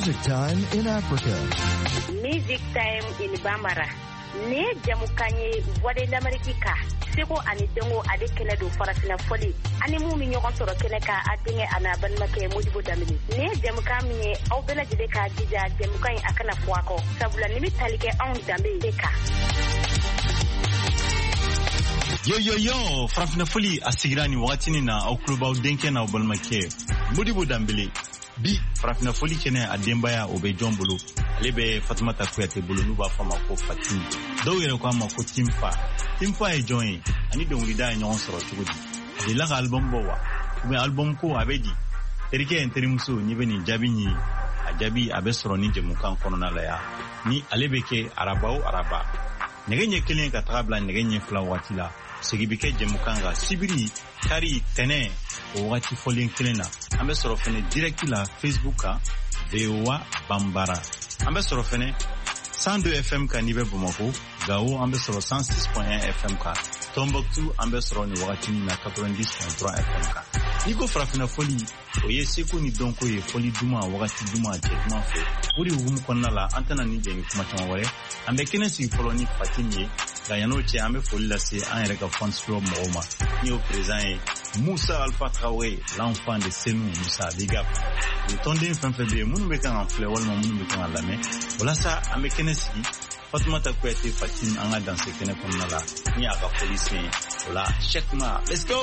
Music Time in Africa. Music Time in Bambara. Ne jamukanye voix d'Amérique ka. Seko ani dengo ade kele do farafina foli. Ani mu mi ñogon soro kele ka adinge ana ban make Modibo Damini. Ne jamukam ni aw bela jide ka dija jamukany akana fuako. Sabula nimi talike on dambe deka. Yo, farafina foli asigirani wakati na au kluba udenke na ubalmake. Modibo Dambele. Bi farafina foli kene adembaya obe jombolo. Lebe Fatumata Kuyate bolo nuba fama ko Fatim. Do yere ko ma ko Timfa. Timfa e join. Ani don lida nyon soro tugudi. De la album bowa. Ube album ko abedi. Terike enterimuso ni beni jabini. Ajabi abesoro ni jemukan konona la ya. Ni alebeke araba. Negenye kelen ka trabla negenye fla watila. Segibike jemukanga sibiri kari tene o wati folin kelena. Ambe soro fene direct la Facebook ka VOA Bambara. Ambe soro fene 102 FM ka nibe Bamako, Gao ambe soro 106.1 FM ka, Tombouctou ambe soro ni wakati na 90.3 FM ka. Niko farafina foli, oye seko ni donko ye foli duma wakati duma duma fe. Uri ugumu konna la antana ni jeni kuma chamaware, ambe kene si foloni Fatimye, ga yanoche ambe foli la se an reka fans club Mohoma. Ni au présent Moussa Alpha Traoré, l'enfant de Senou Moussa Bigap. Le tondin fin febe munu bekan en flewal munu bekan en lame. Wala sa ambe kene si Fatumata Kuyate Fatim anga danse kene konna la ni aka police. Wala check ma. Let's go.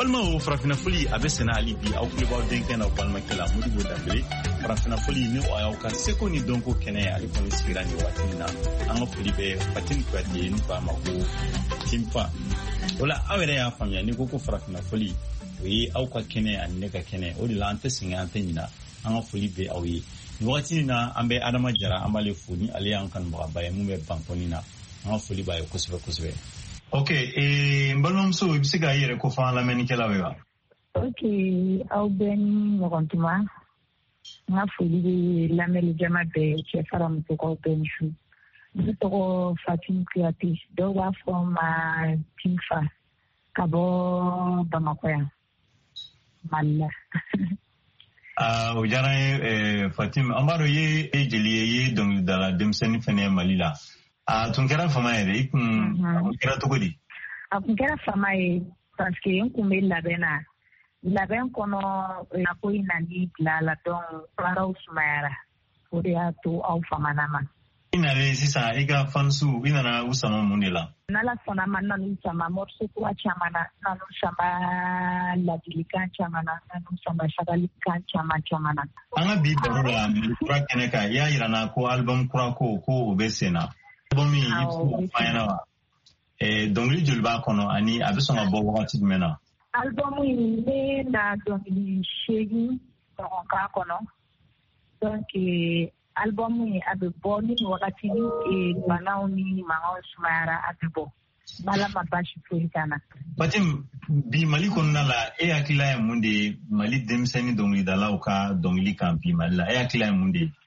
balma o farafina foli a bɛ sɛnɛ hali bi aw kulebaw denkɛ na balimakɛ la Modibo Dambele farafina foli ni o y'aw ka seko ni dɔnko kɛnɛ ale kɔni sigira ni waati min na an ka foli bɛ Fatim Kuyate ni ko a ma ko Timpa o la aw yɛrɛ y'a faamuya ni ko farafina foli o ye aw ka kɛnɛ ani ne ka kɛnɛ o de la an tɛ sɛgɛn an tɛ ɲina an ka foli bɛ aw ye ni waati min na an bɛ Adama Jara an b'ale fo ni ale y'an kanubagaba ye mun bɛ bankɔni na an ka foli b'a ye kosɛbɛ kosɛbɛ. Ok, n balimamuso i bɛ se k'a yɛrɛ ko fɔ an lamɛnnikɛlaw ye wa? Ok, aw bɛɛ ni ɲɔgɔn tuma n ka foli bɛ lamɛnni jama bɛɛ cɛ fara musokaw bɛɛ ni su. Ne tɔgɔ Fatim Kuyate dɔw b'a fɔ n ma Timfa ka bɔ Bamakɔ yan Mali la. O diyara n ye Fatim an b'a dɔn i ye jeli ye i ye dɔnkilidala denmisɛnnin fana ye Mali la. A tun kɛra fama yɛrɛ i kun kɛra cogo di? A kun kɛra fama ye parce que n kun bɛ labɛn na labɛn kɔnɔ la ko in nali bila la donc baaraw sumayara o de y'a to aw famana ma. I nalen sisan i ka fansu i nana u sama mun de la? N'Ala sɔnna ma nanu sama morceau kura caman na nanu sama ladilikan caman na nanu sama sabalikan caman na. An ka bi baro la Mali kura kɛnɛ kan i y'a yira n na ko album kura ko o bɛ sen na. Album in i bɛ fɔ an ɲɛna wa? Dɔnkili joli b'a kɔnɔ ani a bɛ sɔn ka bɔ wagati jumɛn na? Album in ne na dɔnkili 8 ɲɔgɔn k'a kɔnɔ donc album in a bɛ bɔ ni wagati ni banaw ni mankanw sumayara a bɛ bɔ n'Ala ma baasi foyi k'an na. Fatim bi Mali kɔnɔna la e hakilila ye mun de ye Mali denmisɛnnin dɔnkilidalaw ka dɔnkili kan bi Mali la e hakilila ye mun de ye?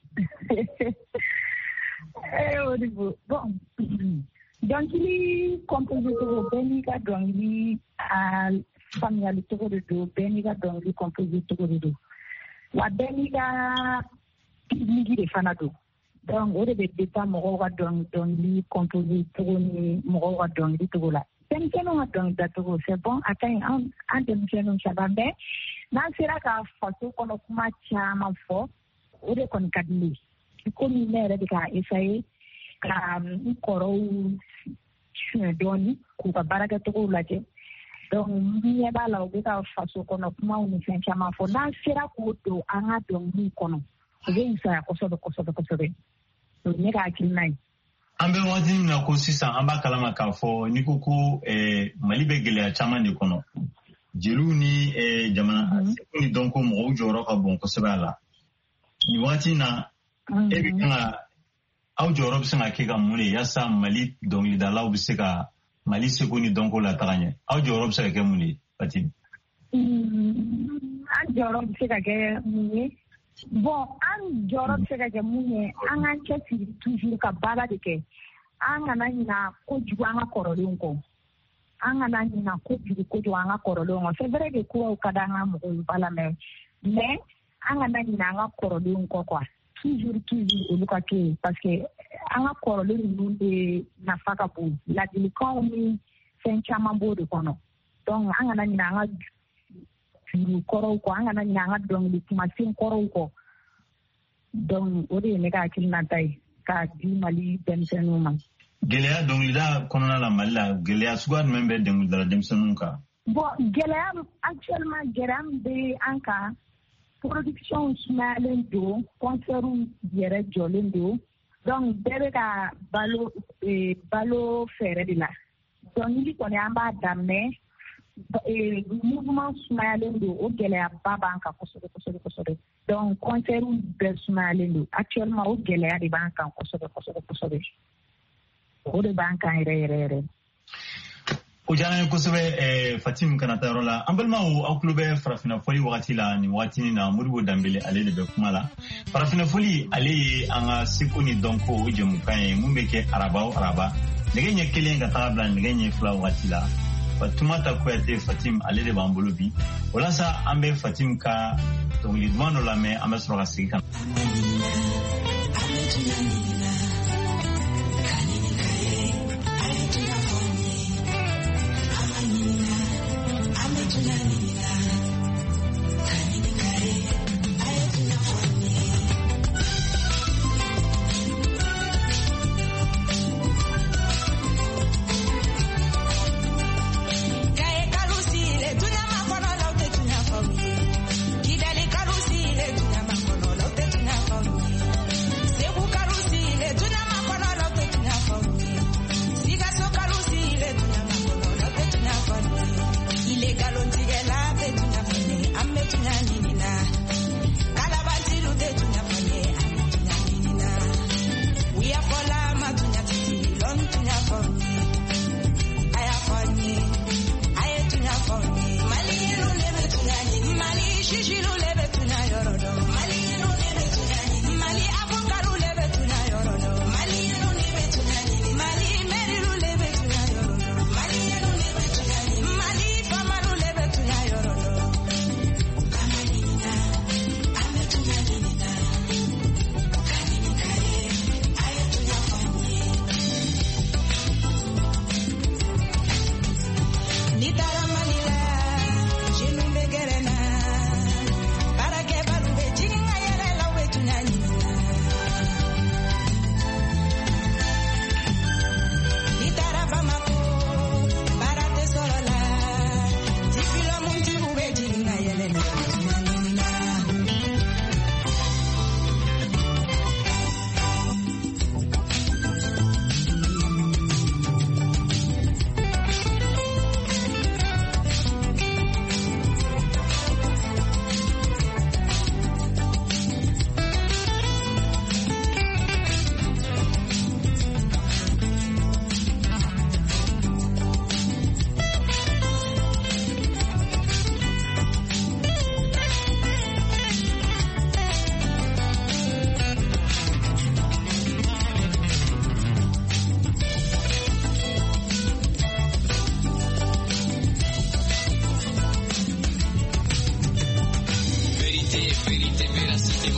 Bon, dɔnkili composé cogo bɛɛ n'i ka dɔnkili faamuyali cogo de don bɛɛ n'i ka dɔnkili composé cogo de don wa bɛɛ n'i ka technique de fana don donc o de bɛ dépend mɔgɔw ka dɔnkili composé cogo ni mɔgɔw ka dɔnkili cogo la. Denmisɛnninw ka dɔnkili dacogo c'est bon a ka ɲi an denmisɛnninw ça va mais n'an sera ka faso kɔnɔ kuma caman fɔ o de kɔni ka di ne ye. Komi ne yɛrɛ bɛ ka essayer ka n kɔrɔw suɲɛ dɔɔni k'u ka baarakɛcogow lajɛ donc n ɲɛ b'a la u bɛ ka faso kɔnɔ kumaw ni fɛn caman fɔ n'an sera k'o don an ka dɔnkiliw kɔnɔ u bɛ fisaya kosɛbɛ o ye ne ka hakilina ye. An bɛ waati min na ko sisan an b'a kalama k'a fɔ n'i ko ko Mali bɛ gɛlɛya caman de kɔnɔ jeliw ni jamana seko ni dɔnko mɔgɔw jɔyɔrɔ ka bon kosɛbɛ a la nin waati in na e bɛ kan ka aw jɔyɔrɔ bɛ se ka kɛ ka mun de yaasa Mali dɔnkilidalaw bɛ se ka Mali seko ni dɔnko lataga ɲɛ aw jɔyɔrɔ bɛ se ka kɛ mun de Fatim? An jɔyɔrɔ bɛ se ka kɛ mun ye? Bon an jɔyɔrɔ bɛ se ka kɛ mun ye an k'an cɛsiri toujours ka baara de kɛ an kana ɲina kojugu an ka kɔrɔlenw kɔ an kana ɲina kojugu an ka kɔrɔlenw kɔ c'est vrai que kuraw ka di an ka mɔgɔw ba la mais an kana ɲina an ka kɔrɔlenw kɔ quoi. Toujours olu ka kɛ yen parce que an ka kɔrɔlen ninnu de nafa ka bon ladilikanw ni fɛn caman b'o de kɔnɔ donc an kana ɲina an ka juru kɔrɔw kɔ an kana ɲina an ka dɔnkili kumasen kɔrɔw kɔ donc o de ye ne ka hakilinata ye k'a di Mali denmisɛnninw ma. Gɛlɛya dɔnkilida kɔnɔna la Mali la gɛlɛya suguya jumɛn bɛ dɔnkilidala denmisɛnninw kan? Bon gɛlɛya actuellement gɛlɛya min bɛ an kan production sumayalen don concert yɛrɛ jɔlen don donc bɛɛ bɛ ka balo fɛɛrɛ de la dɔnkili kɔni an b'a daminɛ mouvement sumayalen don o gɛlɛyaba b'an kan kosɛbɛ donc concert bɛɛ sumayalen don actuellement o gɛlɛya de b'an kan kosɛbɛ o de b'an kan yɛrɛ. O diyara n ye kosɛbɛ Fatim Kanata yɔrɔ la an balimaw aw tulo bɛ farafina fɔli wagati la nin wagati na Modibo Dambele ale de bɛ kuma la farafina fɔli ale ye an ka seko ni dɔnko o jɛmukan ye mun bɛ kɛ araba nɛgɛ ɲɛ 1 ka taga bila nɛgɛ ɲɛ 2 wagati la Fatumata Kuyate Fatim ale de b'an bolo bi walasa an bɛ Fatim ka dɔnkili duman dɔ lamɛn an bɛ sɔrɔ ka segin ka Cae calucile, tú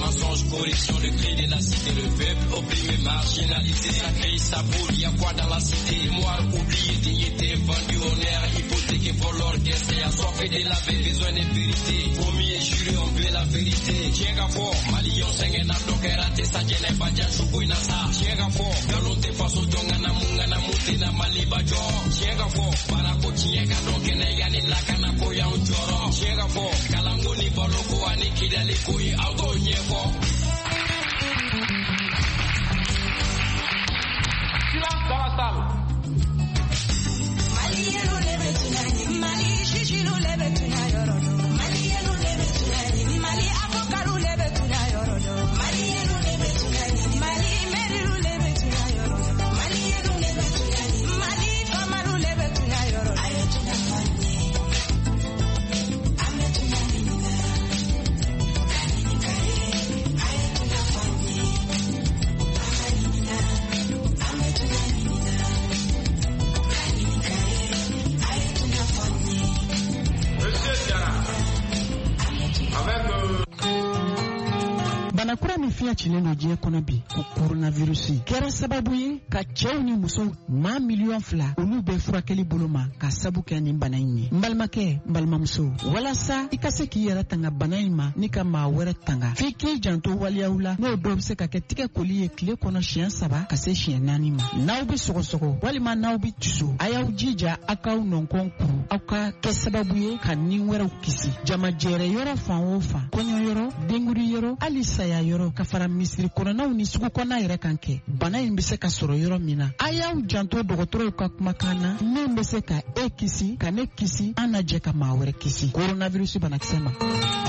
mensonges, corruption, le cri de la cité, le peuple opprimé, marginalisé. Ça crie, ça boule, y'a quoi dans la cité? Mémoire oubliée, dignité, vendu, honneur, hypothèque pour l'orchestre. Y'a soif de la vie, besoin de vérité. Promis et juré, on veut la vérité. Tiens fort, Malion, Sengen, Abdokerate, Sajene, Badja, Choukou, Nasa. Tiens fort, Galote, Faso, Dongana, Mungana, Mutina, Maliba, Jo. Tiens fort, Barako, Tiens, Donkene, Yani, Lakana, Koya, Joro. Tiens fort, Kalangoni, Boloko, Ani, Kidali, Koyi, Auto, Nyefo. Silence dans la salle. Banakura min fiya cilen do diɲɛ kɔnɔ bi ko coronavirus kɛra sababu ye ka cɛw ni musow 2 miliyɔn olu bɛ furakɛli bolo ma ka sabu kɛ nin bana in ye. N balimakɛ, n balimamuso, walasa i ka se k'i yɛrɛ tanga bana in ma ni ka maa wɛrɛ tanga, f'i k'i janto waliyaw la n'o dɔw bɛ se ka kɛ tigɛ koli ye tile kɔnɔ siɲɛ 3 ka se siɲɛ 4 ma. N'aw bɛ sɔgɔsɔgɔ walima n'aw bɛ tusu, a y'aw jija aw k'aw nɔnkɔn kuru, aw ka kɛ sababu ye ka ni wɛrɛw kisi. Jamajɛrɛ yɔrɔ fan o fan, kɔɲɔ yɔrɔ, denguri yɔrɔ, hali saya yɔrɔ, ka fara misiri kɔnɔnaw ni sugu kɔnɔna yɛrɛ kan kɛ. Bana in bɛ se ka sɔrɔ yɔrɔ min na, a y'aw janto dɔgɔtɔrɔw ka kumakan na min bɛ se ka e kisi, ka ne kisi, an na jɛ ka maa wɛrɛ kisi coronavirus banakisɛ ma.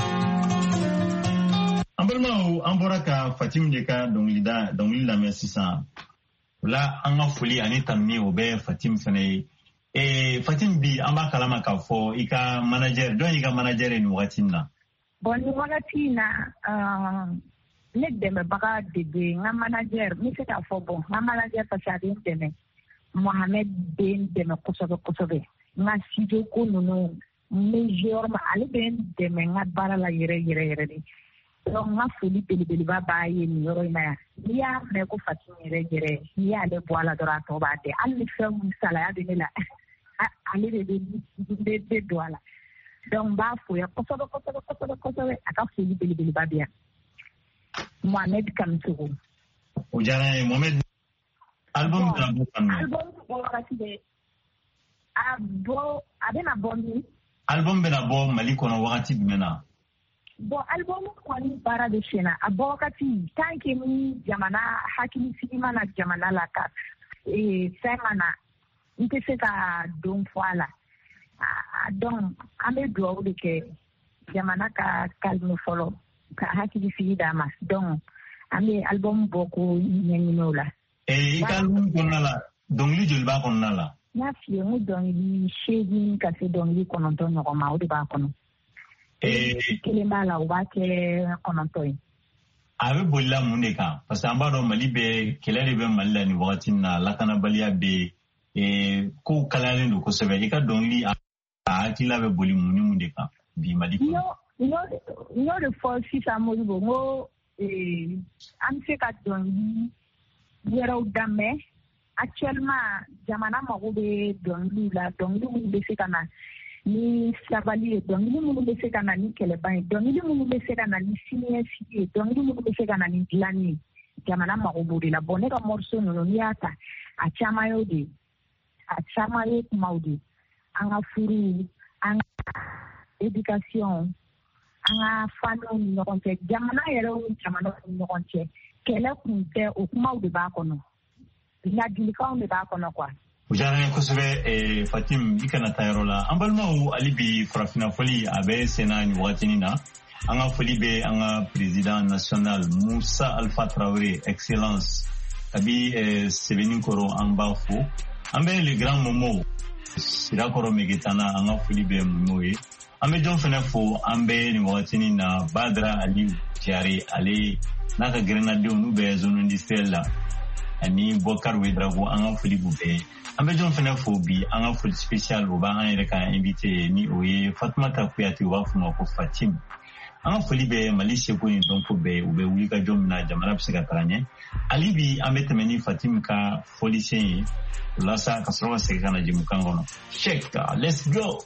An balimaw, an bɔra ka Fatim de ka dɔnkili lamɛn sisan. O la an ka foli ani tanuni o bɛ Fatim fana ye. Fatim bi an b'a kalama k'a fɔ i ka manager, dɔn i ka manager ye nin wagati in na. Bon, nin wagati in na ne dɛmɛbaga de bɛ n ka manager, n bɛ se k'a fɔ bon n ka manager parce que a bɛ n dɛmɛ, Mohamed bɛ n dɛmɛ kosɛbɛ kosɛbɛ. N ka studio ko ninnu n bɛ jɔyɔrɔ ma, ale bɛ n dɛmɛ n ka baara la yɛrɛ yɛrɛ yɛrɛ de. Donc n ka foli belebeleba b'a ye nin yɔrɔ in na yan. N'i y'a mɛn ko Fatim yɛrɛ yɛrɛ, n'i y'ale bɔ a la dɔrɔn a tɔ b'a dɛ. Hali ni fɛn min salaya bɛ ne la, ale de bɛ don a la. Donc n b'a fo yan kosɛbɛ kosɛbɛ kosɛbɛ kosɛbɛ, a ka foli belebeleba bɛ yan. Mohamed Kamsogo. O diyara n ye. Mohamed, album bɛna bɔ kanu. Album bɔ wagati bɛ a bɛna bɔ min? Album bɛna bɔ Mali kɔnɔ wagati jumɛn na? Bon, album kɔni baara bɛ sen na. A bɔ wagati tant que ni jamana hakilisigi mana jamana la ka fɛn mana, n tɛ se ka don fɔ a la. Donc an bɛ dugawu de kɛ jamana ka calme fɔlɔ, ka hakilisigi d'a ma. Donc an bɛ album bɔ ko ɲɛɲini o la. I ka album kɔnɔna la, dɔnkili joli b'a kɔnɔna la? N y'a f'i ye n ko dɔnkili 8 ka se dɔnkili 9 ɲɔgɔn ma, o de b'a kɔnɔ. Kelen b'a la, o b'a kɛ 9 ye. A bɛ bolila mun de kan? Parce que an b'a dɔn Mali bɛ kɛlɛ de bɛ Mali la nin wagati na, lakanabaliya bɛ kow kalayalen don kosɛbɛ. I ka dɔnkili a hakilila bɛ boli mun ni mun de kan bi Mali kɔnɔ? N y'o de fɔ sisan Modibo, n ko an bɛ se ka dɔnkili wɛrɛw daminɛ. Actuellement jamana mago bɛ dɔnkiliw la, dɔnkili minnu bɛ se ka na ni sabali ye, dɔnkili minnu bɛ se ka na ni kɛlɛba ye, dɔnkili minnu bɛ se ka na ni siniɲɛsigi ye, dɔnkili minnu bɛ se ka na ni dilanni ye. Jamana mago b'o de la. Bon, ne ka morceau ninnu n'i y'a ta, a caman y'o de ye. A caman ye kumaw de ye. An ka furu, an ka éducation, an ka faniw ni ɲɔgɔn cɛ, jamana yɛrɛ ni jamana ni ɲɔgɔn cɛ. Kɛlɛ kun tɛ, o kumaw de b'a kɔnɔ. Ladilikanw de b'a kɔnɔ quoi. O diyara n ye kosɛbɛ Fatim, i kana taa yɔrɔ la. An balimaw, hali bi farafina foli a bɛ sen na nin wagatinin na. An ka foli bɛ an ka président national Musa Alpha Traoré, excellence. Kabi Sɛbɛninkɔrɔ an b'a fo. An bɛ le grand Momo Sirakɔrɔ Megetana, an ka foli bɛ Momo ye. An bɛ jɔn fana fo, an bɛ nin wagatinin na Badara Aliyu Jare, ale n'a ka grenadiers n'u bɛ zone industrielle la. Ani Bokar Wedrago, an ka foli b'u bɛɛ ye. An bɛ jɔn fana fo bi, an ka foli spécial o b'an yɛrɛ ka invité ni o ye Fatumata Kuyate, u b'a fɔ ma ko Fatim. an foli bɛ Mali seko ni dɔnko bɛɛ u bɛ wuli ka jɔ min na jamana bɛ se ka taga ɲɛ hali bi an bɛ tɛmɛ ni Fatim ka fɔlisen ye walasa ka sɔrɔ ka segin ka na jɛmukan kɔnɔ check let's go.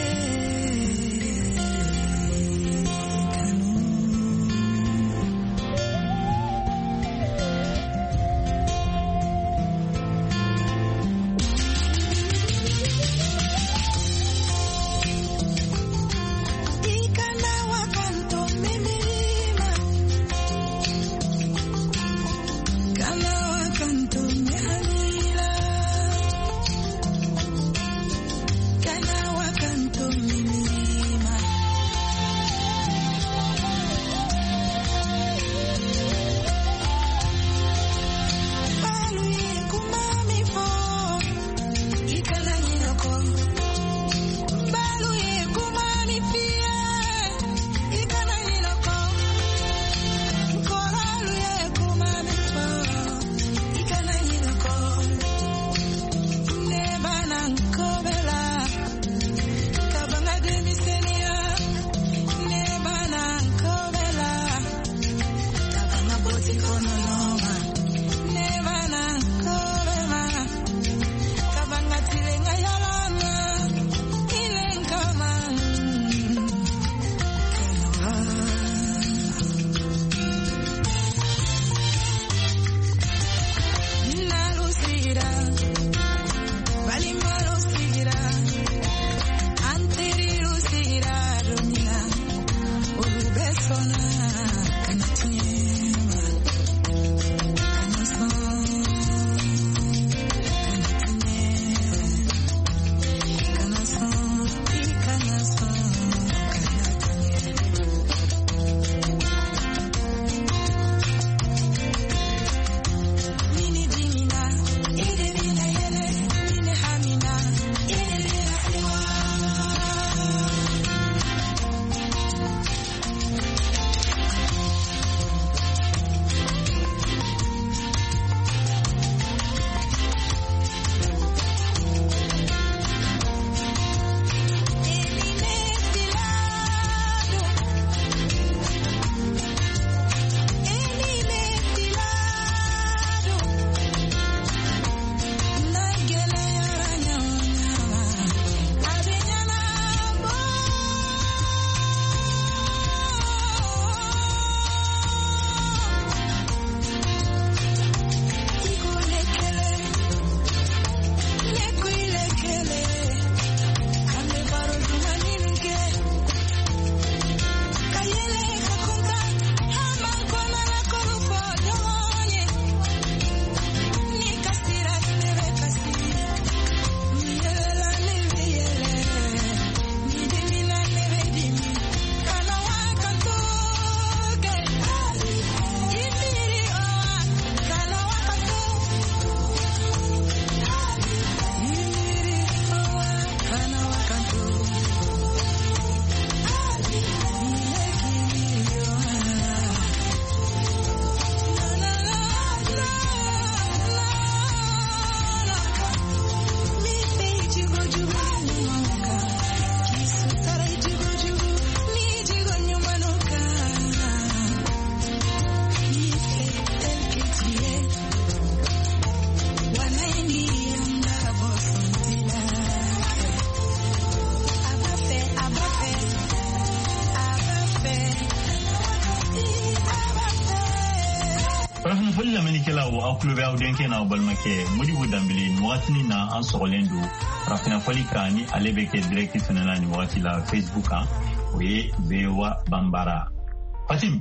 foli lamɛnnikɛlaw aw tulo bɛ aw denkɛ n'aw balimakɛ Modibo Dambele nin wagati na an sɔgɔlen don farafina fɔli kan ni ale bɛ kɛ direct fɛnɛ na nin wagati la Facebook kan o ye VOA Bambara. Fatim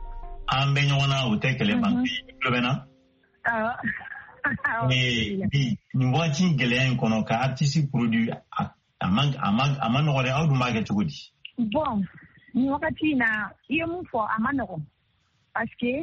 an bɛ ɲɔgɔn na o tɛ kɛlɛ ban tulo bɛ na bi nin wagati gɛlɛya in kɔnɔ ka artiste produit a ma nɔgɔ dɛ aw dun b'a kɛ cogo di? Bon nin wagati na i ye mun fɔ a ma nɔgɔ parce que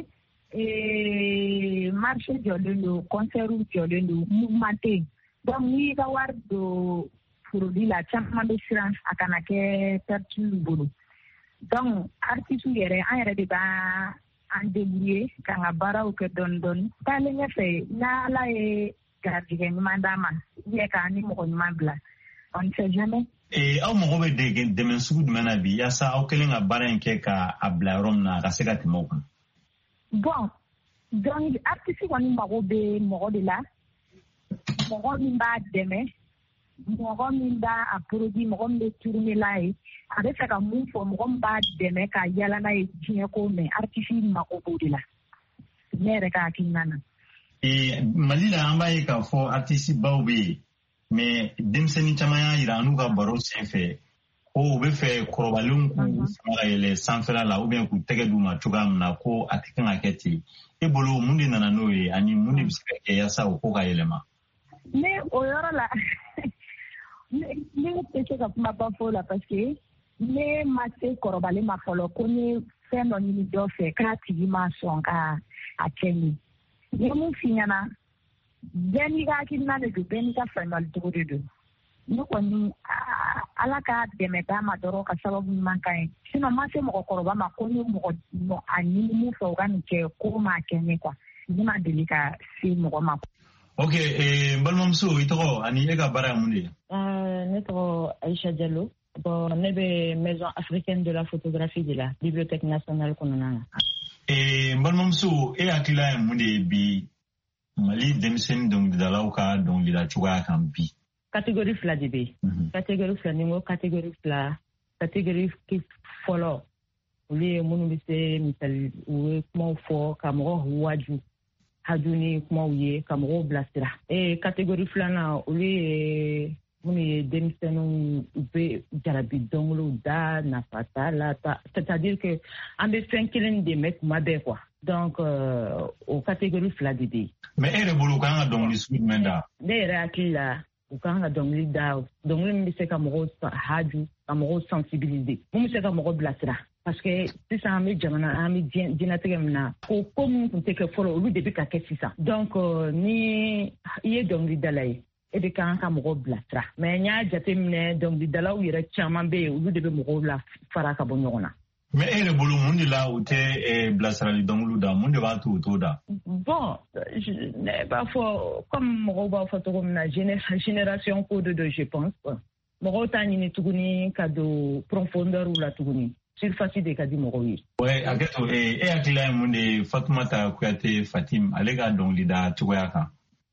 marché jɔlen don concert jɔlen don mouvement tɛ yen donc n'i ka wari don produit la caman bɛ siran a kana kɛ perte bolo donc artiste yɛrɛ an yɛrɛ de b'a an débrouiller k'an ka baaraw kɛ dɔɔni dɔɔni taalen ɲɛfɛ n'Ala ye garijɛgɛ ɲuman d'an ma ou bien k'an ni mɔgɔ ɲuman bila on ne sait jamais aw mago bɛ dɛmɛ sugu jumɛn na bi yaasa aw kelen ka baara in kɛ ka a bila yɔrɔ min na ka se ka tɛmɛ o kan? Bon, donc artiste kɔni mago bɛ mɔgɔ de la, mɔgɔ min b'a dɛmɛ, mɔgɔ min b'a a produit, mɔgɔ min bɛ tourner la ye, a bɛ fɛ ka mun fɔ, mɔgɔ min b'a dɛmɛ ka yala n'a ye diɲɛ ko mɛn, artiste mago b'o de la. Ne yɛrɛ ka hakilina na. Mali la an b'a ye k'a fɔ artiste baw bɛ yen, mais denmisɛnnin caman y'a jira n'u ka baro senfɛ ko u bɛ fɛ kɔrɔbalenw k'u sama ka yɛlɛ sanfɛla la ou bien k'u tɛgɛ d'u ma cogoya min na ko a tɛ kan ka kɛ ten. E bolo mun de nana n'o ye ani mun de bɛ se ka kɛ yaasa o ko ka yɛlɛma? Ne o yɔrɔ la ne tɛ se ka kumaba fɔ o la parce que ne ma se kɔrɔbalen ma fɔlɔ ko ne fɛn dɔ ɲini dɔ fɛ k'a tigi ma sɔn ka a kɛ n ye. Ne mun f'i ɲɛna bɛɛ n'i ka hakilina de don, bɛɛ n'i ka faamuyali cogo de don. Ne kɔni Ala ka dɛmɛ d'a ma dɔrɔn ka sababu ɲuman k'a ye. Sinon ma se mɔgɔkɔrɔba ma ko ni mɔgɔ a ɲini min fɛ o ka nin kɛ ko m'a kɛ ne quoi. Ne ma deli ka se mɔgɔ ma. Ok, n balimamuso i tɔgɔ ani e ka baara ye mun de ye? Ne tɔgɔ Aïcha Diallo. Bon, ne bɛ Maison africaine de la photographie de la Bibliothèque nationale kɔnɔna na. N balimamuso e hakilila ye mun de ye bi Mali denmisɛnnin dɔnkilidalaw ka dɔnkilida cogoya kan bi? Catégorie fila de bɛ yen. Catégorie fila ni n ko catégorie fila. Catégorie fɔlɔ olu ye minnu bɛ se misali u ye kumaw fɔ ka mɔgɔw haju ni kumaw ye ka mɔgɔw bilasira. Catégorie filanan olu ye minnu ye denmisɛnninw u bɛ jarabi dɔnkiliw da nafa t'a la c'est-à-dire que an bɛ fɛn kelen de mɛn tuma bɛɛ quoi. Donc o catégorie fila de bɛ yen. Mais e yɛrɛ bolo u kan ka dɔnkili sugu jumɛn da? Ne yɛrɛ hakili la u kan ka dɔnkili da dɔnkili min bɛ se ka mɔgɔw haju ka mɔgɔw sensibiliser mun bɛ se ka mɔgɔw bilasira. Parce que sisan an bɛ jamana an bɛ diɲɛlatigɛ min na ko minnu tun tɛ kɛ fɔlɔ olu de bɛ ka kɛ sisan. Donc ni i ye dɔnkilidala ye e bɛ kan ka mɔgɔw bilasira. Mais n y'a jateminɛ dɔnkilidalaw yɛrɛ caman bɛ yen olu de bɛ mɔgɔw la fara ka bɔ ɲɔgɔn na. Mais e yɛrɛ bolo mun de la u tɛ bilasirali dɔnkiliw da mun de b'a to u t'o da? Bon ne b'a fɔ comme mɔgɔw b'a fɔ cogo min na génération ko de don je pense. Mɔgɔw t'a ɲini tuguni ka don profondeur la tuguni. Surface de ka di mɔgɔw ye. Ouais, hakɛto e hakilila ye mun de ye Fatumata Kuyate Fatim ale ka dɔnkilida cogoya kan?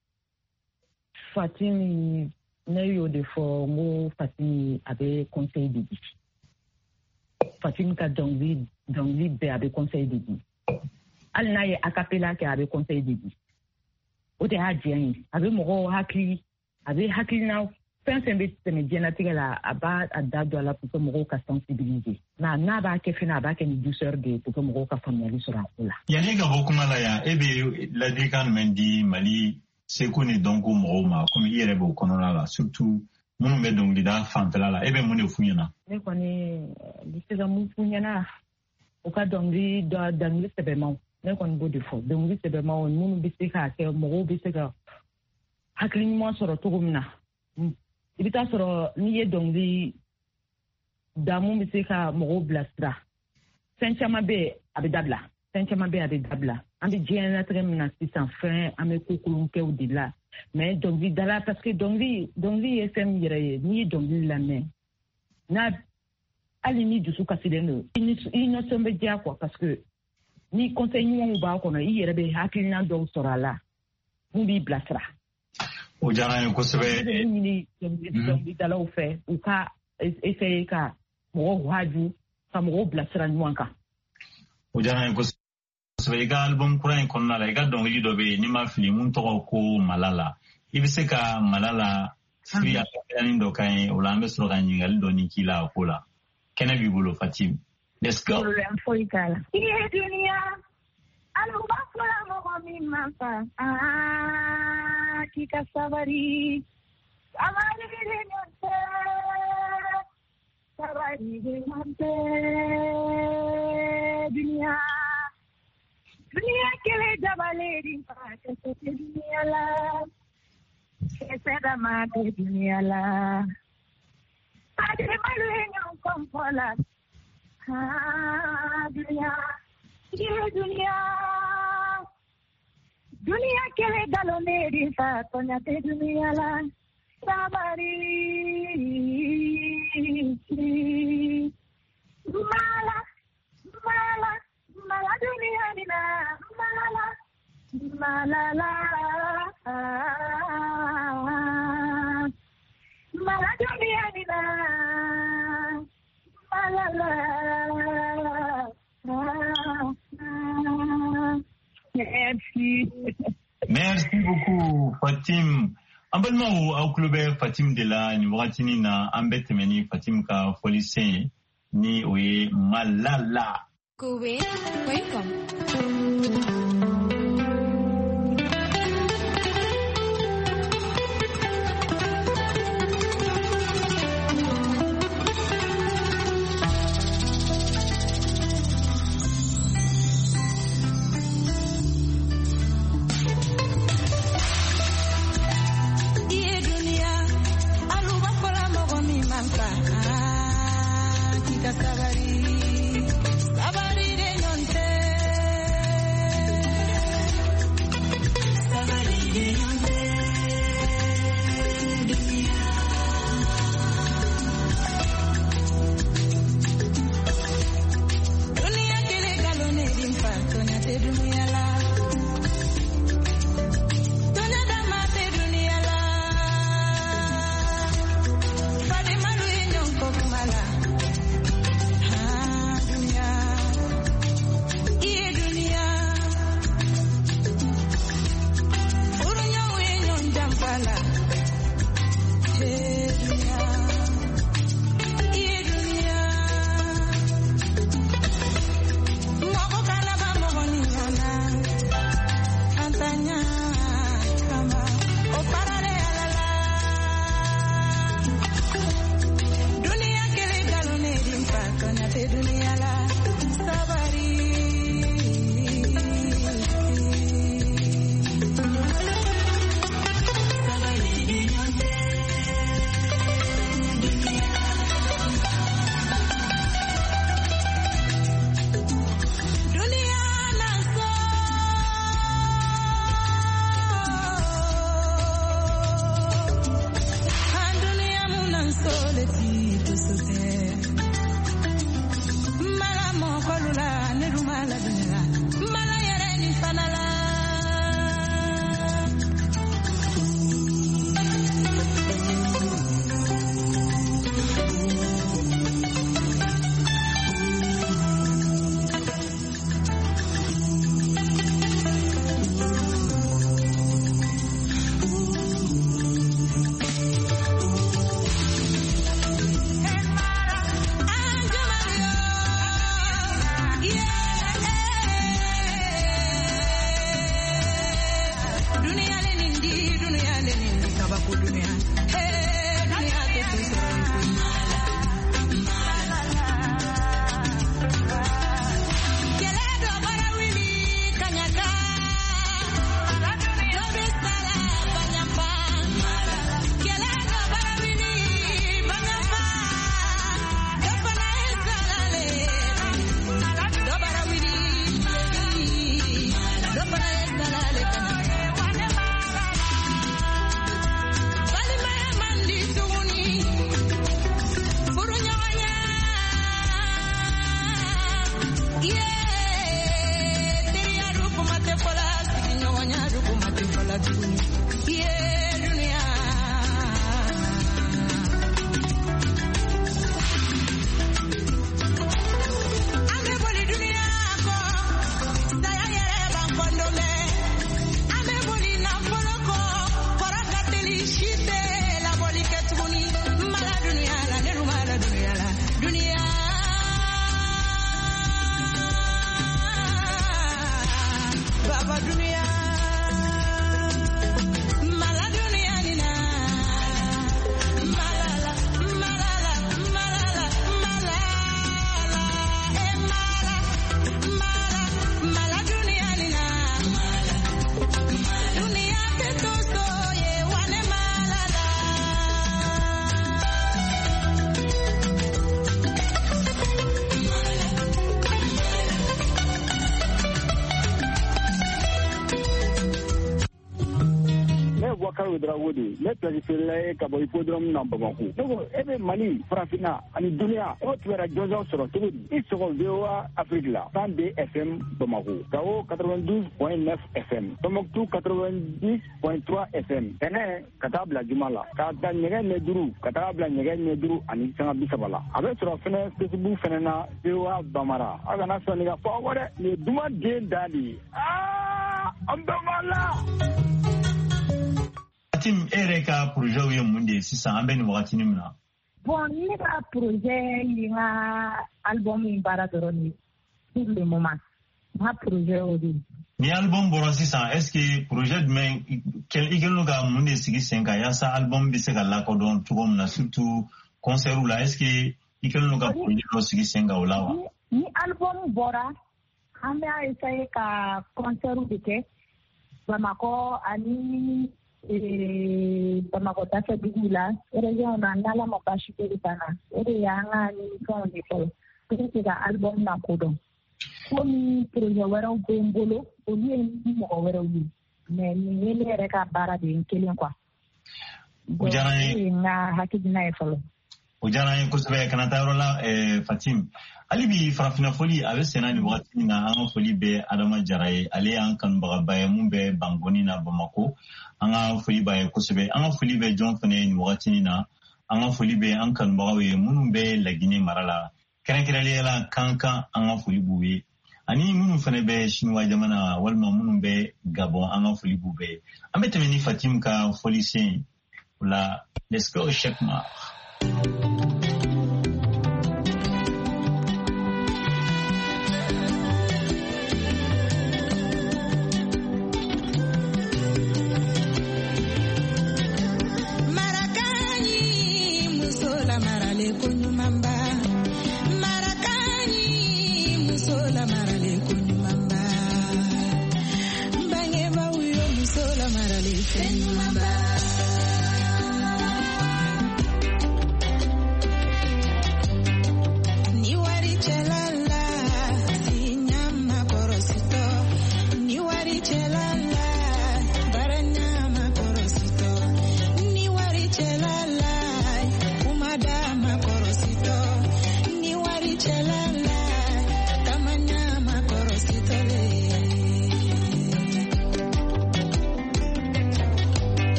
Fatim ne y'o de fɔ n ko Fatim a bɛ conseil de di. Fatim ka dɔnkili bɛɛ a bɛ conseil de di. Hali n'a ye acapella kɛ a bɛ conseil de di. O de y'a diya ye. A bɛ mɔgɔw hakili a bɛ hakilina fɛn fɛn bɛ tɛmɛ diɲɛlatigɛ la a b'a da don a la pour que mɔgɔw ka sensibiliser. N'a b'a kɛ fɛnɛ a b'a kɛ ni douceur de ye pour que mɔgɔw ka faamuyali sɔrɔ a ko la. Yanni ka bɔ kuma la yan e bɛ ladilikan jumɛn di Mali seko ni dɔnko mɔgɔw ma komi i yɛrɛ b'o kɔnɔna la surtout minnu bɛ dɔnkilida fanfɛla la e bɛ mun de f'u ɲɛna? Ne kɔni bɛ se ka mun f'u ɲɛna u ka dɔnkili sɛbɛnmaw ne kɔni b'o de fɔ dɔnkili sɛbɛnmaw minnu bɛ se k'a kɛ mɔgɔw bɛ se ka hakili ɲuman sɔrɔ cogo min na. I bɛ taa sɔrɔ n'i ye dɔnkili da mun bɛ se ka mɔgɔw bilasira fɛn caman bɛ yen a bɛ dabila fɛn caman bɛ yen a bɛ dabila an bɛ diɲɛlatigɛ min na sisan fɛn an bɛ ko kolonkɛw de la mais dɔnkilidala parce que dɔnkili ye fɛn min yɛrɛ ye n'i ye dɔnkili lamɛn n'a hali ni dusu kasilen don i nisɔn bɛ diya quoi parce que ni conseil ɲumanw b'a kɔnɔ i yɛrɛ bɛ hakilina dɔw sɔrɔ a la mun b'i bilasira. O diyara n ye kosɛbɛ. Ɲini dɔnkilidalaw fɛ u ka essayer ka mɔgɔw haju ka mɔgɔw bilasira ɲuman kan. O diyara n ye kosɛbɛ i ka album kura in kɔnɔna la i ka dɔnkili dɔ bɛ yen n'i ma fili mun tɔgɔ ko Malala i bɛ se ka Malala fili a kɛrɛnin dɔ kan ye o la an bɛ sɔrɔ ka ɲininkali dɔɔni k'i la a ko la kɛnɛ b'i bolo Fatim. Let's go. Foyi t'a la. I ye duniya aluba fɔla mɔgɔ min ma fa k'i ka sabari sabari de ɲɔgɔn tɛ sabari de ɲɔgɔn tɛ duniya kɛlɛ dabalen di fa kɛsɛ tɛ duniya la kɛsɛ dama tɛ duniya la ademalu ye ɲɔgɔn kɔnfɔ la duniya ye duniya kɛlɛ dalonnen di fa kɔɲɔ tɛ duniya la sabari Merci beaucoup, Fatim. An balimaw aw tulo bɛ Fatim de la nin wagatinin na an bɛ tɛmɛ ni Fatim ka fɔlisen ni o ye Malala. Kobe, welcome. Bakaro Drawodi, let us say Kabodrom number one. Every money, Frafina, and Dunia, what were a Joseph Soroturi, it's all Dewa Africa, Sunday FM Bamako, Kao 92.9 FM, Tomok 90.3 FM, Tene, Katabla Jumala, Kata Nyegan Neduru, Katabla Nyegan Neduru, and Isana Bisabala. Abesra Fene, Facebook Fenena, Dewa Bamara, Agana Sonia forward, the Duma Jane Daddy. Ambamala! Tim Ereka projet Mundi, Sissa Amben Watinimna. Bon, il y a un projet, il y a un album in Baradoroni, pour le moment. Un projet aussi. Ni album Borosisa, est-ce que projet de quel Igeloga Mundi Sigi Senga, Yasa album Bisega Lakodon, Tugom, surtout concert ou là, est-ce que Igeloga projet Sigi Senga ou là? Ni album Bora, on a essayé qu'à concert ou de Bamako, Ani, Bamako Tasa Bigula, région Nala Mokashi Peripana, et Yana Nikon, c'est un album Nakodo. Comme projet ou Bembolo, au lieu de mais il y a un barade in Kilinkwa. Ujana Hakidina Efalo. Ujana Kusbe Kanatarola, Fatim. Alibi Frafina Foli avait sénat wakati na anga foli be Adama Jaraye ale ankan baga mumbe bangoni na Bamako anga foli baye kusebe anga foli be John Fene ni wakati na anga foli be ankan baga munumbe la Guinée marala kerenkere la kanka anga foli buwe ani munu fene be Chinois jamana walma munumbe Gabon anga foli buwe ametemeni Fatim ka foli sen la let's go check ma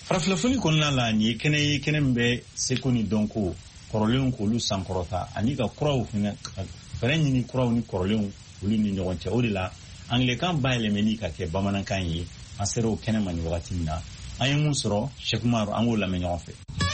farafilafoni kɔnɔna la ni ye kɛnɛ min bɛ seko ni dɔnko kɔrɔlenw k'olu sankɔrɔta ani ka kuraw fɛrɛ ɲini kuraw ni kɔrɔlenw olu ni ɲɔgɔn cɛ. O de la anglɛkan bayɛlɛmɛli ka kɛ bamanankan ye. An sera o kɛnɛ ma ni wagati min na an ye mun sɔrɔ Sheikh Umaru an k'o lamɛn ɲɔgɔn fɛ.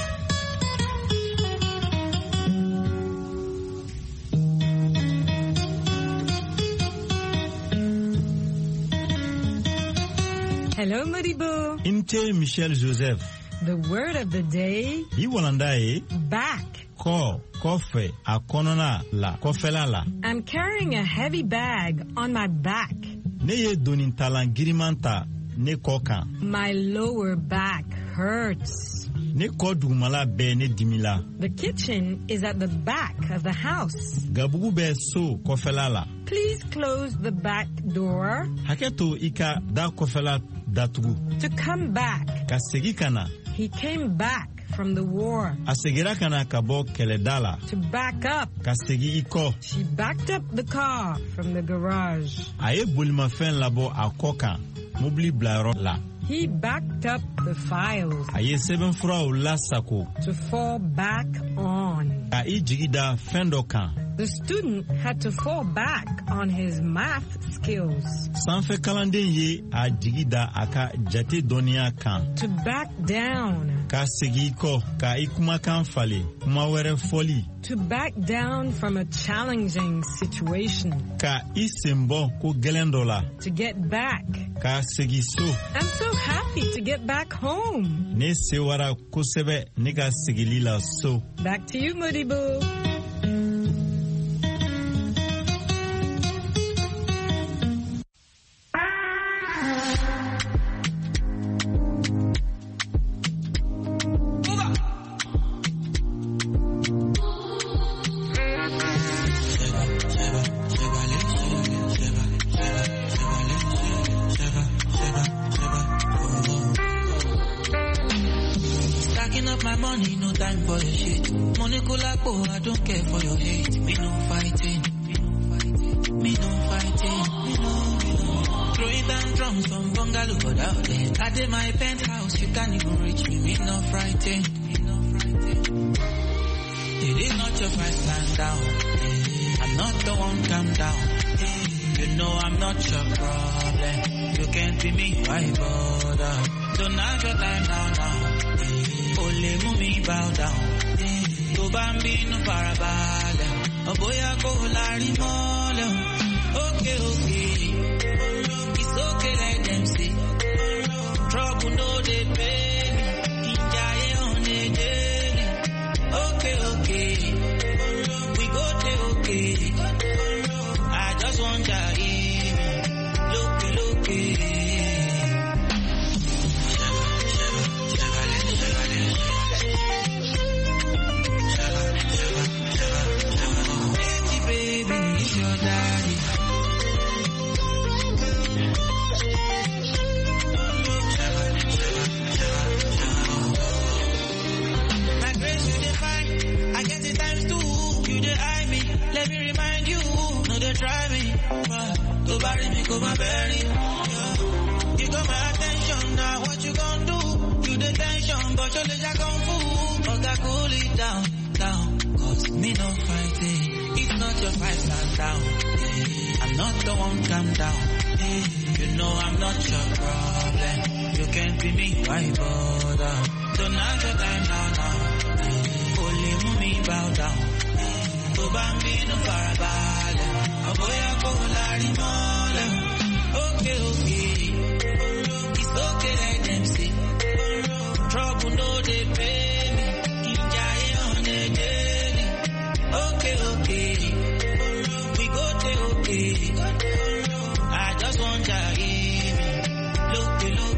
Hello, Modibo. Inte Michel Joseph. The word of the day. Iwalanda ye. Back. Kofe, akonona la, kofela la. I'm carrying a heavy bag on my back. Ne ye donin talan girimanta ne kokan. My lower back hurts. Ne ko dugumala be ne dimila. The kitchen is at the back of the house. Gabugu be so kofela la. Please close the back door. Haketo ika da kofela datugu. To come back. Ka segi kana. He came back from the war. Asegira kana kabo keledala. To back up. Ka segi iko. She backed up the car from the garage. Aye bulima fen labo akoka. Mobili blaro la. He backed up the files. Aye seven fura la sako. To fall back on. A ijigida fendokan. The student had to fall back on his math skills. Sanfe kalanden ye a jigida aka jate donia kan. To back down. Ka segi ko ka ikuma kan fale kuma were foli. To back down from a challenging situation. Ka isembo ko gelendola. To get back. Ka segi so. I'm so happy to get back home. Ne sewara kusebe ne ka segilila so. Back to you, Modibo. I don't care for your hate. Me no fighting. Throwing down drums from bungalow out there. I did my penthouse, you can't even reach me. Me no frightened. It is not your fight, stand down. I'm not the one, calm down. You know I'm not your problem. You can't be me, why bother? Don't have your time now. Only move bow down. To bambino parabale, oh boy I go larimole. Okay, it's okay let them see. Trouble no they pay me, enjoy on the daily. Okay, we go to okay. I just want to hear me, look. Try me, to bury me, go my berry. You got my attention now, what you gonna do? You the tension, but your legs are kung fu. Okay, cool it down, cause me no fighting. It's not your fight, stand down. I'm not the one, calm down. You know I'm not your problem. You can't be me, why bother? Don't have your time now. Only me bow down. To bambino parabale. Oh boy, I go larimole. Okay, it's okay let them see. Trouble no they pay me. Enjoy on the daily. Okay, we go to okay. I just want to hear me. Look.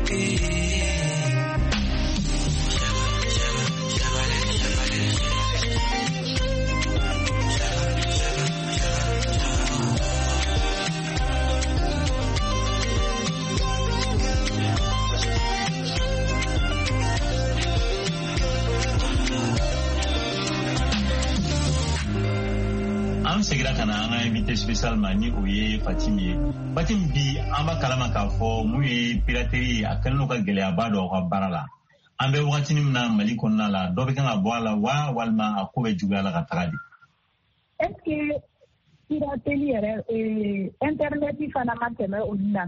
Segira kana an ka invité spécial ma ni o ye Fatim ye. Fatim bi an ba kalama k'a fɔ mun ye piraterie a kɛlen no ka gɛlɛyaba dɔ ka baara la. ambe wakati ni mna mali konna la do be kan boala wa walma ko be jugala ka tagadi est-ce que ira teliere internet fana mateme odina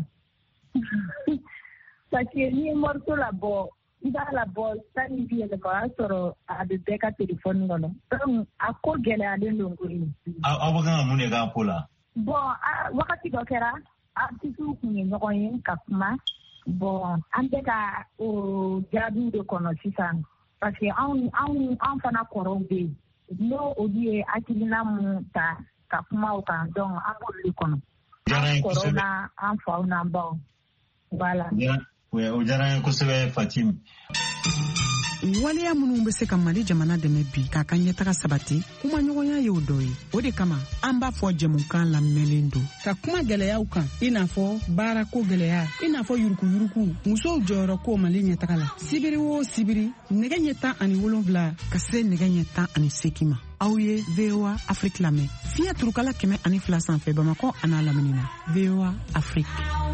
parce que ni morto la bo ida la bo tani bi le ba soro a de deka téléphone ngono donc ako gele ade longori awaga mune ga pola bon wakati do kera artisu kunye ngoyin kakuma bon andeka o jadu de kono sisan parce que en fana korombe no odie akilina mu ta kakuma o kan donc abolu kono corona en fauna bon voilà we o jara ko sebe Fatim waliya minnu bɛ se ka Mali jamana dɛmɛ bi k'a ka ɲɛtaga sabati kuma ɲɔgɔnya ye o dɔ ye o de kama an b'a fɔ jɛmukan lamɛnlen don ka kuma gɛlɛyaw kan i n'a fɔ baarako gɛlɛya i n'a fɔ yuruguyurugu musow jɔyɔrɔ ko Mali ɲɛtaga la sibiri o sibiri nɛgɛ ɲɛ 17 ka se nɛgɛ ɲɛ 18 ma aw ye VOA Afrique lamɛn fiɲɛ turukala 102 sanfɛ Bamakɔ a n'a lamini na VOA Afrique.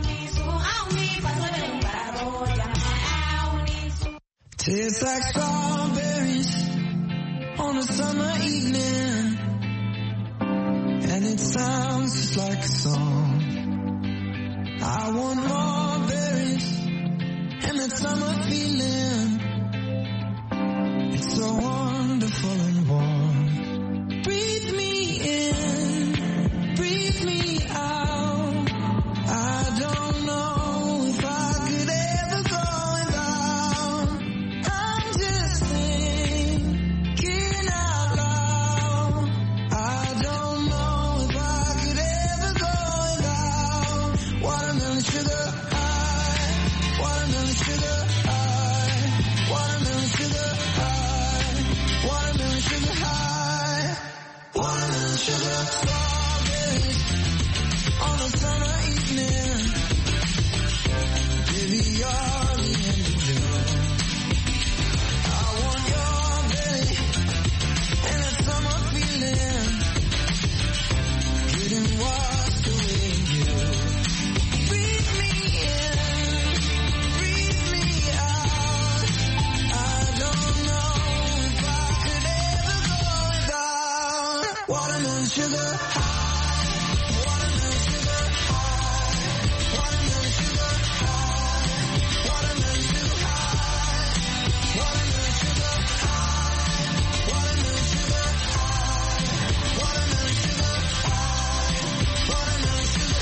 Tastes like strawberries on a summer evening, and it sounds just like a song. I want more berries and that summer feeling. It's so wonderful and warm. Breathe me in, breathe me out. I don't know if I could ever go without. I'm just thinking out loud. I don't know if I could ever go without watermelon sugar high, watermelon sugar high, watermelon sugar high, watermelon sugar high, watermelon sugar strawberries on a summer evening. Baby, you're the end of June. I want your belly and that summer feeling. Getting washed away in you. Breathe me in, breathe me out. I don't know if I could ever go without watermelon sugar high, watermelon sugar high, watermelon sugar high, watermelon sugar high, watermelon sugar high, watermelon sugar high, watermelon sugar high, watermelon sugar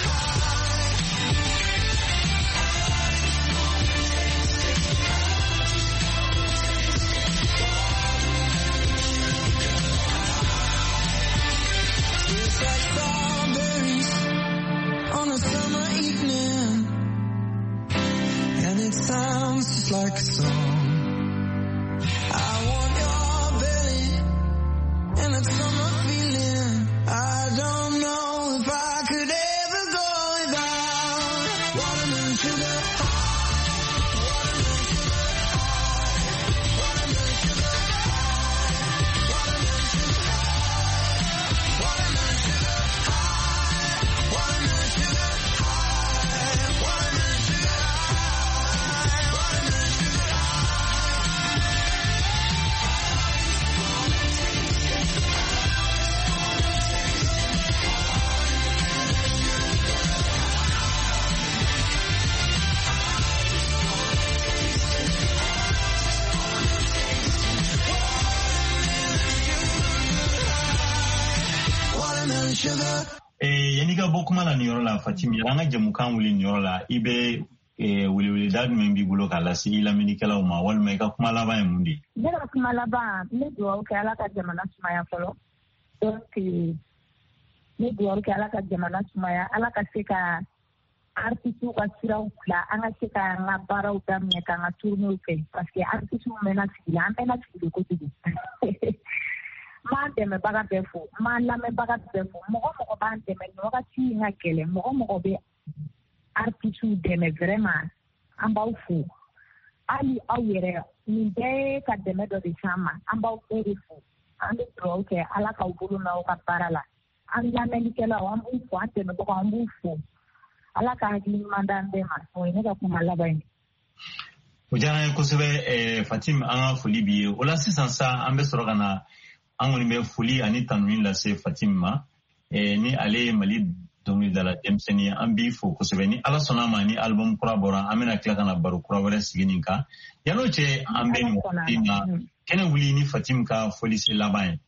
Tastes like strawberries on a summer evening, and it sounds just like a song. I want your belly and that summer feeling. I don't know if I could ever go without watermelon sugar high, watermelon sugar high, watermelon sugar high, watermelon sugar high, watermelon sugar high, watermelon sugar high, watermelon sugar high, watermelon sugar watermelon sugar. yani ka bɔ kuma la ni yɔrɔ la Fatim an ka jɛmukan wuli ni yɔrɔ la i bɛ wele da jumɛn b'i bolo k'a lase i lamɛnnikɛlaw ma walima i ka kuma laban ye mun de ye? Ne ka kuma laban ne dugawu kɛ Ala ka jamana sumaya fɔlɔ donc ne dugawu kɛ Ala ka jamana sumaya Ala ka se ka artisiw ka siraw bila an ka se ka an ka baaraw daminɛ k'an ka tournew kɛ parce que artisiw mɛnna sigi la an bɛɛ na sigi de kojugu m'an dɛmɛbaga bɛɛ fo m'an lamɛnbaga bɛɛ fo mɔgɔ mɔgɔ b'an dɛmɛ nin wagati in ka gɛlɛn mɔgɔ mɔgɔ bɛ artisiw dɛmɛ vraiment an b'aw fo hali aw yɛrɛ nin bɛɛ ye ka dɛmɛ dɔ de s'an ma an b'aw bɛɛ de fo an bɛ dugawu kɛ Ala k'aw bolo mɛn aw ka baara la an lamɛnnikɛlaw an b'u fo an dɛmɛbagaw an b'u fo Ala ka hakili ɲuman d'an bɛɛ ma o ye ne ka kuma laban ye. Ujana kosebe Fatim anga foli bi ola sisan sa ambe sorogana angoni be foli ani tanwin la se Fatima ni ale Mali dongi dala demseni ambi fo kosebe ni ala sonama ni album kura bora amena kila kana baru kura wala sigininka yano che ambe ni Fatima kene wuli ni Fatim ka foli se laban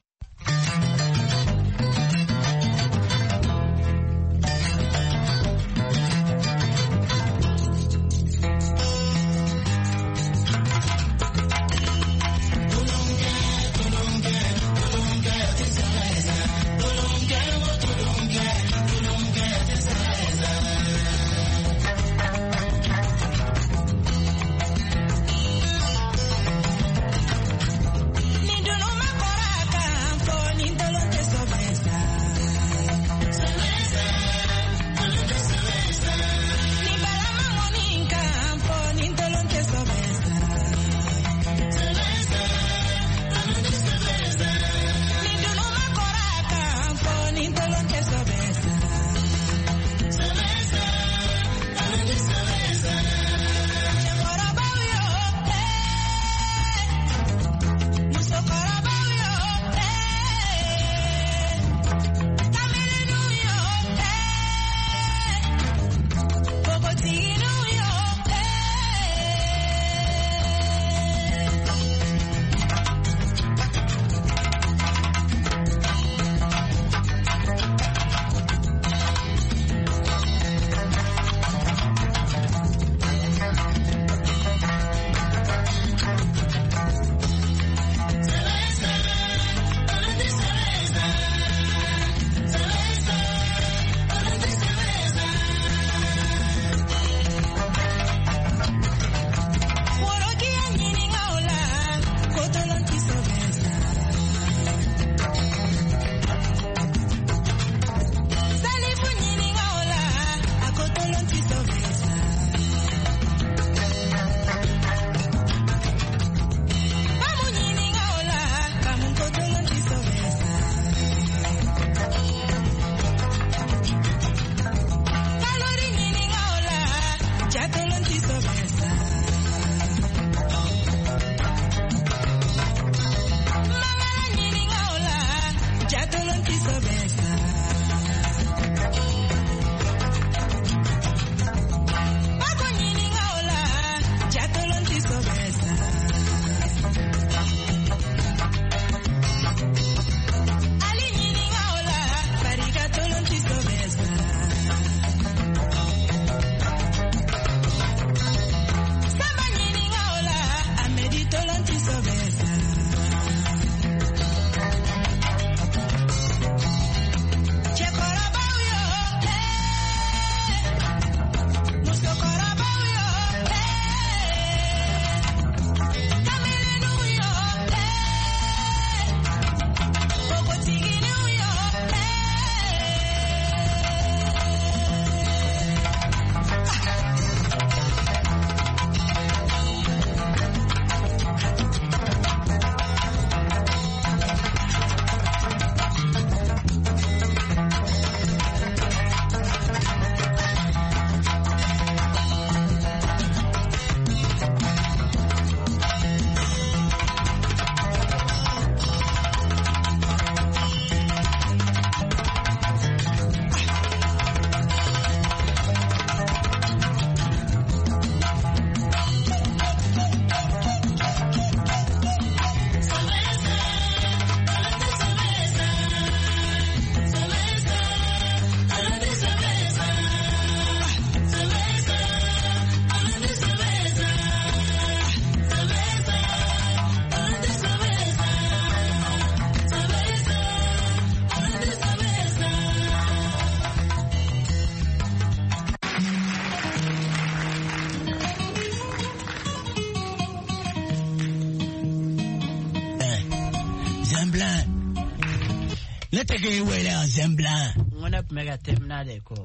Letege wele Zembla. Ngona mega temna deko.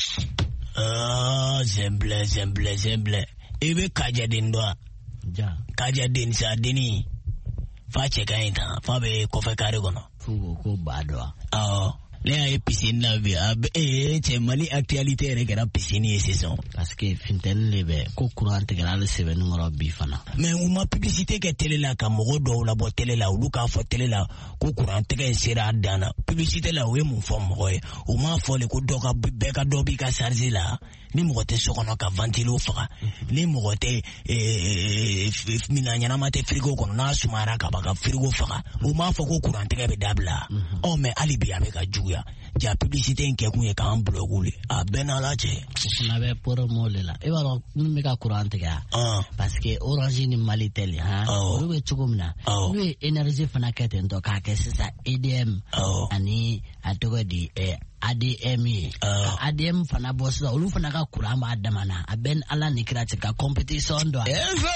Zemble. Ibe kajadin doa. Ja. Kajadin sa dini. Fa cheka ita. Fa be kofe kare kono. Fugo ko badwa. Les piscines là, c'est Mali actualité avec la piscine et saison. Parce que Finten lebe, ko courant integral se ven ngoro bifana. Mais ou ma publicité que télé là, comme Rodo la boîte télé là, ou Luka fo télé là, ko courant integral sera dana. Publicité là, oui mon forme roy. Ou ma folle ko doka beka dobi ka charger là. Ni mote sokono ka ventilo fra. Ni mote minanya na mate frigo kono na sumara ka baka frigo fra. Ou ma fo ko courant integral dabla. Oh mais alibi avec a juya. Ja publicité nke kunye ka amblogule. A benalache. Na be pour molela. E ba ro mi ka courant integral. Parce que Orange ni Malitel ha. Olu be chugumna. Olu energy fana kete ndo ka ke sisa EDM. Ani atogo di ADM ADM fana bossa olu fana ka kurama adamana aben ala nikrati ka competition do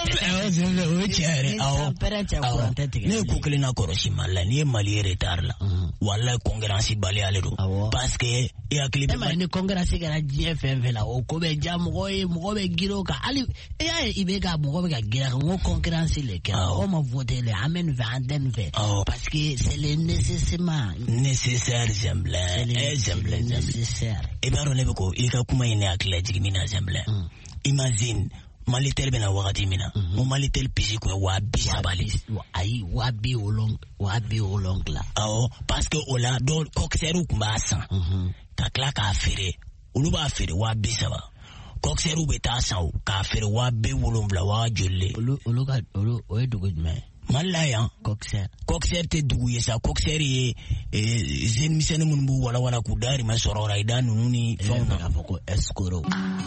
ne ko kelina koroshima la ni mali retard la wallahi concurrence bali ale do parce que e akili be ni concurrence ga GFM la o ko be jam mo be giro ka ali e ibe ga mo be ga gira ko concurrence le ka o ma voter le amen vanden ve parce que c'est le nécessaire nécessaire. Et bien, on est beaucoup. Il y a comment il est à clé de mina semble. Imagine, Malitel bena wakati mina. Mon Malitel pisi quoi wabi sabali. Aïe wabi olong la. Ah parce que ola do kokseru kumasa. Kakla ka fere. Uluba fere wabi saba. Kokseru beta sao ka fere wabi wolongla wa jolle. Ulu oedugo me. Malaya coxer te duye sa coxer ye zen misene munbu wala kudari masoro raida nuni fauna afoko escoro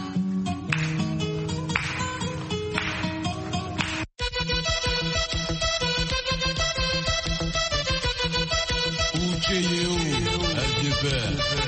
Ucheyeo FDP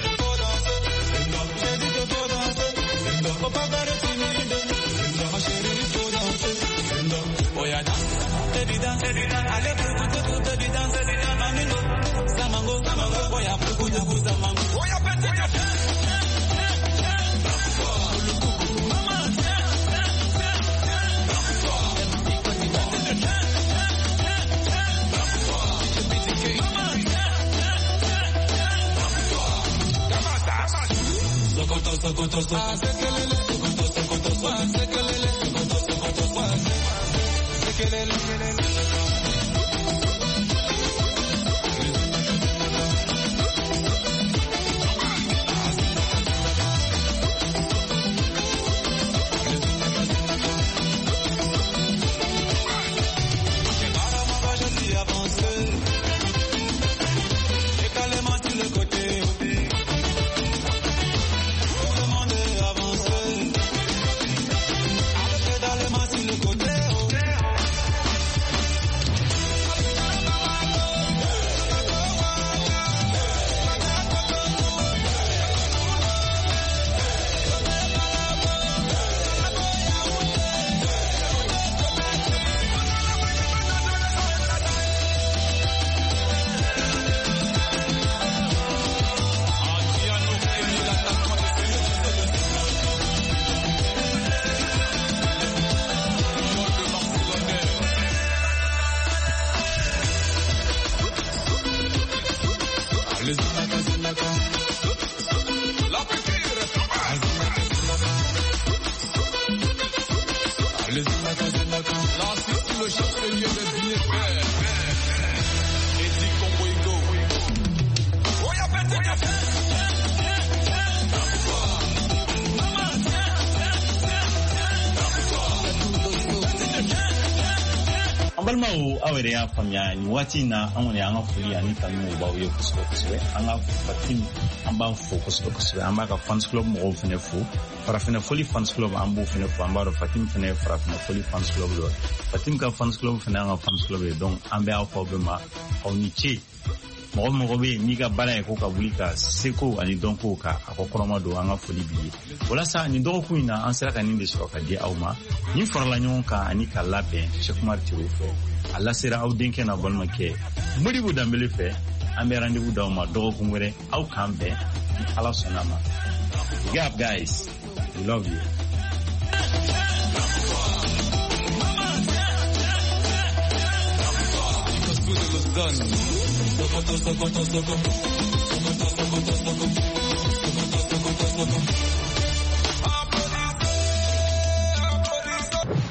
balmawo awere ya famya ni wati na amune anga fuli ani kanu ba uyo kuswe anga fatim amba focus amba ka fans club mo fene fu farafina fuli fans club ambu fene fu amba fatim fene farafina fuli fans club lo fatim ka fans club fene anga fans club donc ambe a problema oni che mo be ni ga bala ko ka bulika seko ani donc ko ka akokoroma do anga fuli bi wala sa ni do ko ina ansera ka ninde so ka di awma ni farla nyon ka ani ka labe Cheikh Marti fe alla sera aw denke na bon make muri bu dambele fe ambe rendez-vous daw ma do ko ngure aw kambe ala sonama gap guys we love you. Sokoto Sokoto,